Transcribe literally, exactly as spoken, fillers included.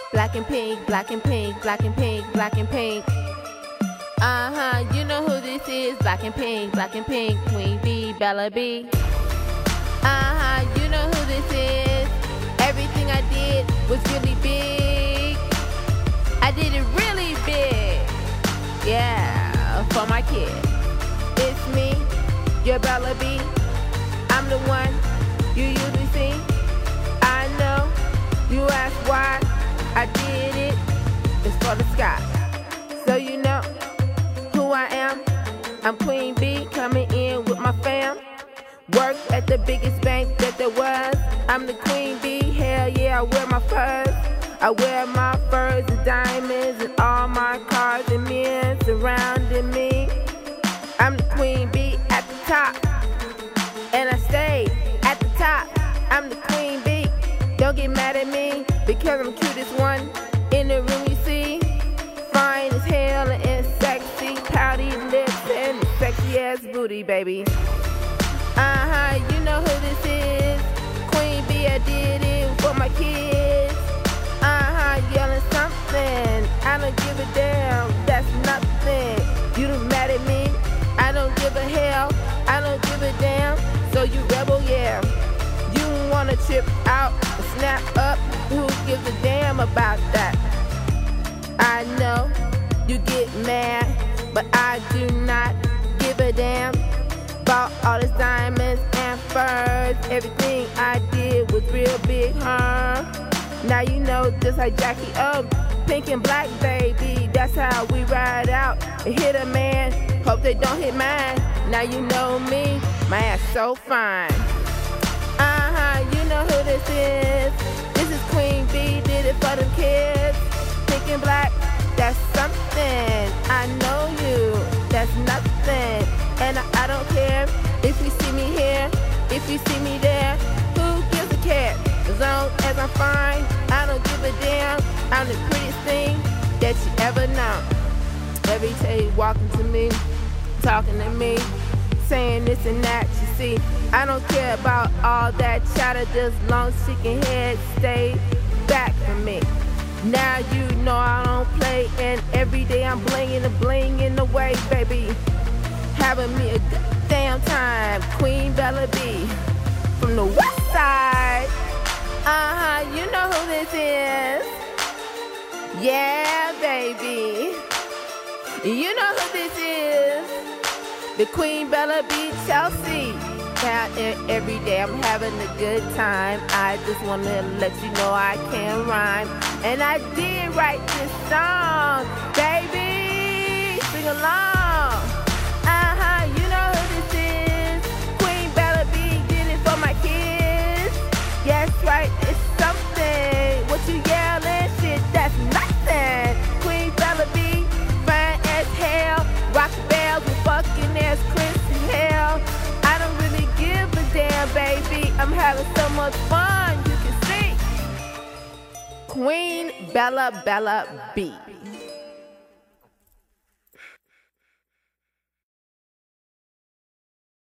Black and pink, black and pink, black and pink, black and pink. Uh-huh, you know who this is. Black and pink, black and pink, Queen B, Bella B. Uh-huh, you know who this is. Everything I did was really big. I did it really big. Yeah, for my kid. It's me, your Bella B. I'm the one you usually see. I know you ask why I did it. It's for the sky. So you know who I am. I'm Queen B, coming in with my fam. Worked at the biggest bank that there was. I'm the Queen B, hell yeah, I wear my furs. I wear my furs and diamonds and all my cars and men surrounding me. I'm the Queen B at the top, and I stay at the top. I'm the Queen B, don't get mad at me, because I'm cutest one in the room you see. Fine as hell and sexy, pouty lips and sexy ass booty, baby. Uh-huh, you know who this is. Queen B, I did it for my kids. Uh-huh, yelling something. I don't give a damn, that's nothing. You done mad at me, I don't give a hell, I don't give a damn. So you rebel, yeah. You wanna trip out and snap up, who gives a damn about that? I know you get mad, but I do not give a damn. Bought all these diamonds and furs. Everything I did was real big, huh? Now you know just like Jackie O, pink and black, baby. That's how we ride out and hit a man. Hope they don't hit mine. Now you know me, my ass so fine. Uh-huh, you know who this is. This is Queen B, did it for them kids. Pink and black, that's something. I know you, that's nothing. And I, I don't care if you see me here, if you see me there. Who gives a care? As long as I'm fine, I don't give a damn. I'm the prettiest thing that you ever know. Every day you walking to me, talking to me, saying this and that, you see. I don't care about all that chatter, just long as she can head stay back from me. Now you know I don't play, and every day I'm blinging and blinging away, baby. Having me a good damn time. Queen Bella B from the west side. Uh-huh, you know who this is. Yeah, baby. You know who this is. The Queen Bella B, Chelsea. Now, every day I'm having a good time. I just want to let you know I can rhyme. And I did write this song, baby. Sing along. Uh-huh, you know who this is. Queen Bella B did it for my kids. Yes, right, it's something. What you yelling? Shit, that's nothing. Queen Bella B, fine as hell. Rock bells with fucking ass Chris and hell. I don't really give a damn, baby. I'm having so much fun, you can see. Queen Bella Bella B.